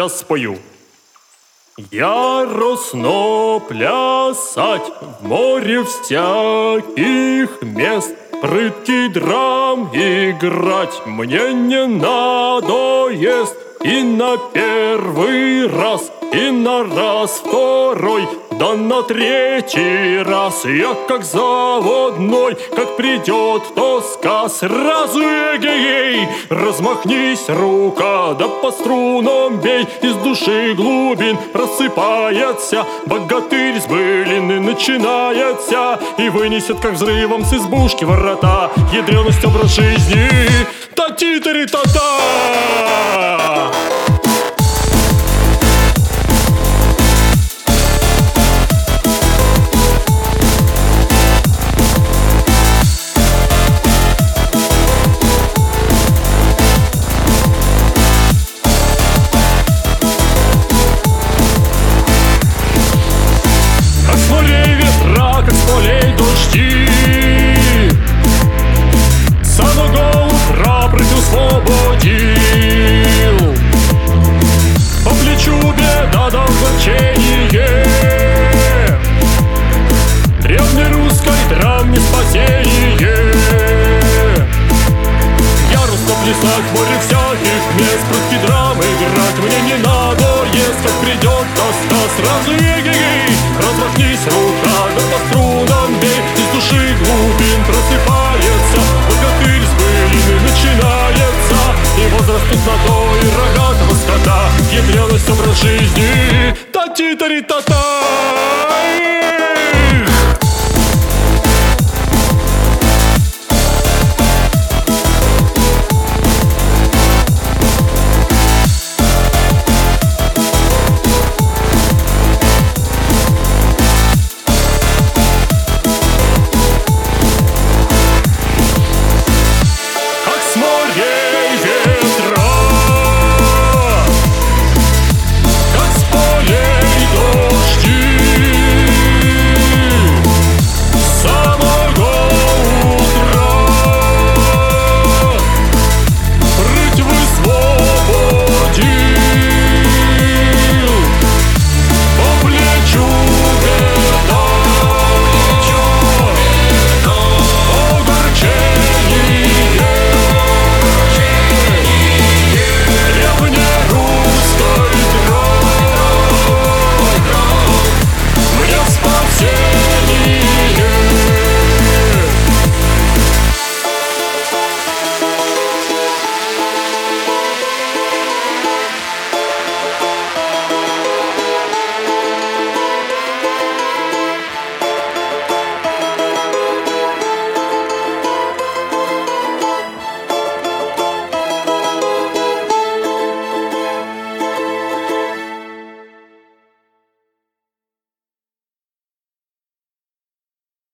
сейчас спою. Яростно плясать в море всяких мест, прыткий драм играть мне не надоест. И на первый раз, и на раз второй, да на третий раз я как заводной. Как придет тоска, сразу эгегей, размахнись, рука, да по струнам бей. Из души глубин рассыпается богатырь с былины, начинается и вынесет, как взрывом с избушки ворота. Ядреность образ жизни, та-ти-та-ри-та-та. Как с полей дожди, самого утра прыть освободил. По плечу беда дал значение, древней русской драме спасение. Яростно плясать в море всяких мест, прыткий драм играть мне не надоест. Как придет тоска, сразу эгегей, размахнись, рука, да по струнам бей. Из души глубин просыпается богатырь с былины, начинается и возраст тут на то и рогатого скота. Ядреность образ жизни, та-ти-та-ри-та-та.